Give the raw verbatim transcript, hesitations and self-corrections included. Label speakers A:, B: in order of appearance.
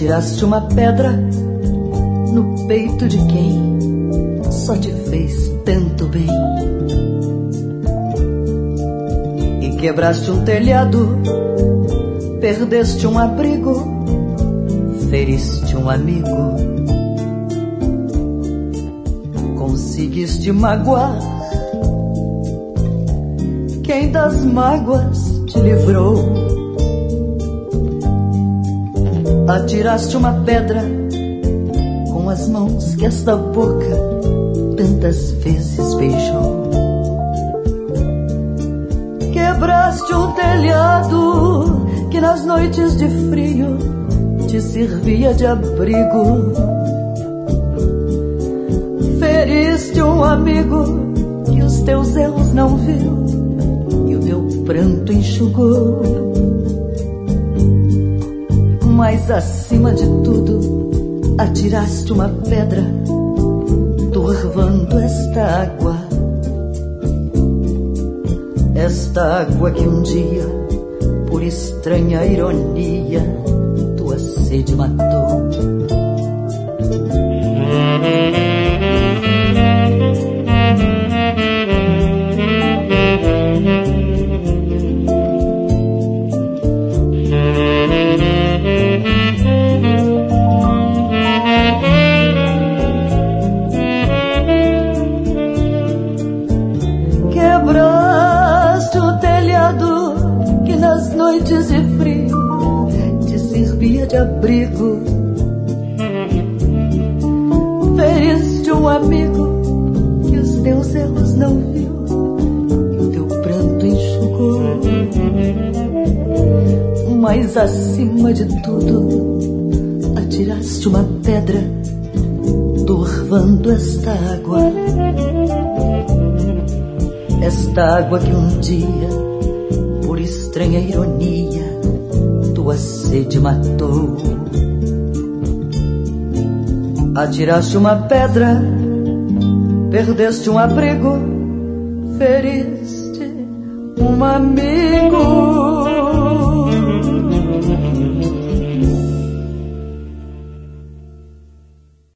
A: Atiraste uma pedra no peito de quem só te fez tanto bem. E quebraste um telhado, perdeste um abrigo, feriste um amigo. Conseguiste magoar quem das mágoas te livrou. Atiraste uma pedra com as mãos que esta boca tantas vezes beijou. Quebraste um telhado que nas noites de frio te servia de abrigo. Feriste um amigo que os teus erros não viu e o teu pranto enxugou. Mas acima de tudo atiraste uma pedra, turvando esta água. Esta água que um dia, por estranha ironia, tua sede matou. Quebraste o telhado que nas noites de frio te servia de abrigo. Feriste um amigo que os teus erros não viu e o teu pranto enxugou. Mas acima de tudo atiraste uma pedra, turvando esta água. Esta água que um dia, por estranha ironia, tua sede matou. Atiraste uma pedra, perdeste um abrigo, feriste um amigo.